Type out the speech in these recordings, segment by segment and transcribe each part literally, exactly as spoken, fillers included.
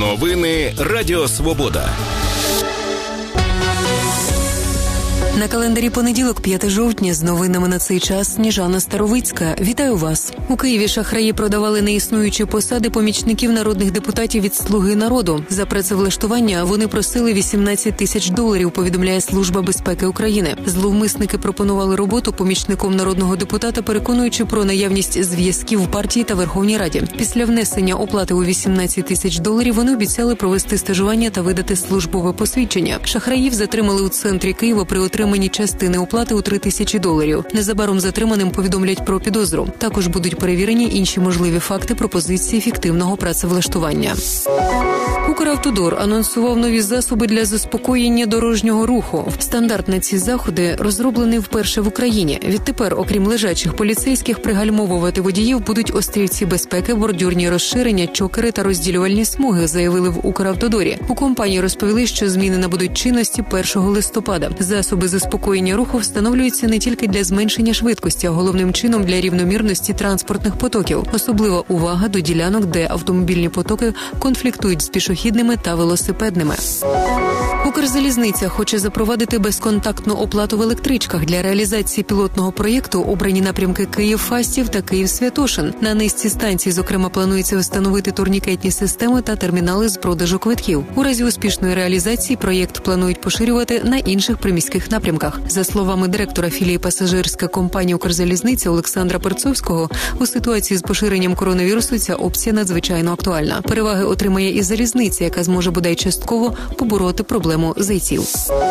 Новини Радіо Свобода. На календарі понеділок, п'яте жовтня, з новинами на цей час Сніжана Старовицька. Вітаю вас. У Києві шахраї продавали неіснуючі посади помічників народних депутатів від «Слуги народу». За працевлаштування вони просили вісімнадцять тисяч доларів, повідомляє Служба безпеки України. Зловмисники пропонували роботу помічником народного депутата, переконуючи про наявність зв'язків в партії та Верховній Раді. Після внесення оплати у вісімнадцять тисяч доларів вони обіцяли провести стажування та видати службове посвідчення. Шахраїв затримали у центрі Києва при отриманні частини оплати у три тисячі доларів. Незабаром затриманим повідомлять про підозру. Також будуть перевірені інші можливі факти пропозиції фіктивного працевлаштування. Укравтодор анонсував нові засоби для заспокоєння дорожнього руху. Стандарт на ці заходи розроблений вперше в Україні. Відтепер, окрім лежачих поліцейських, пригальмовувати водіїв будуть острівці безпеки, бордюрні розширення, чокери та розділювальні смуги, заявили в Укравтодорі. У компанії розповіли, що зміни набудуть чинності першого листопада. Засоби заспокоєння руху встановлюються не тільки для зменшення швидкості, а головним чином для рівномірності транспортних потоків. Особлива увага до ділянок, де автомобільні потоки конфліктують з пішохідними та велосипедними. Укрзалізниця хоче запровадити безконтактну оплату в електричках. Для реалізації пілотного проєкту обрані напрямки Київ-Фастів та Київ-Святошин. На низці станцій, зокрема, планується встановити турнікетні системи та термінали з продажу квитків. У разі успішної реалізації проєкт планують поширювати на інших приміських напрямках. За словами директора філії пасажирська компанія «Укрзалізниця» Олександра Перцовського, у ситуації з поширенням коронавірусу ця опція надзвичайно актуальна. Переваги отримає і залізниця, яка зможе бодай частково побороти проблему зайців.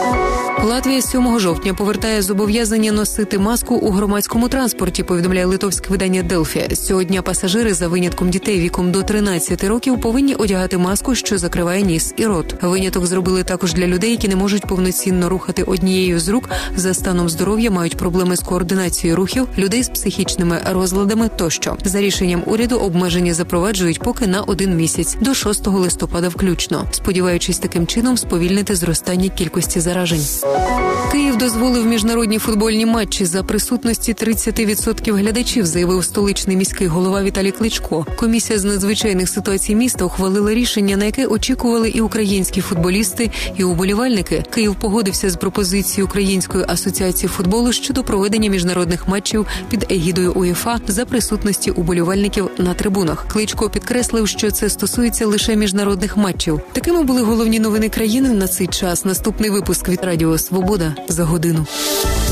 Латвія сьомого жовтня повертає зобов'язання носити маску у громадському транспорті, повідомляє литовське видання «Делфі». З цього дня пасажири, за винятком дітей віком до тринадцяти років, повинні одягати маску, що закриває ніс і рот. Виняток зробили також для людей, які не можуть повноцінно рухати однією з рук, за станом здоров'я, мають проблеми з координацією рухів, людей з психічними розладами тощо. За рішенням уряду обмеження запроваджують поки на один місяць, до шостого листопада включно, сподіваючись таким чином сповільнити зростання кількості заражень. Київ дозволив міжнародні футбольні матчі за присутності тридцять відсотків глядачів, заявив столичний міський голова Віталій Кличко. Комісія з надзвичайних ситуацій міста ухвалила рішення, на яке очікували і українські футболісти, і уболівальники. Київ погодився з пропозицією Української асоціації футболу щодо проведення міжнародних матчів під егідою УЄФА за присутності уболівальників на трибунах. Кличко підкреслив, що це стосується лише міжнародних матчів. Такими були головні новини країни на цей час. Наступний випуск від Радіо Свобода за годину.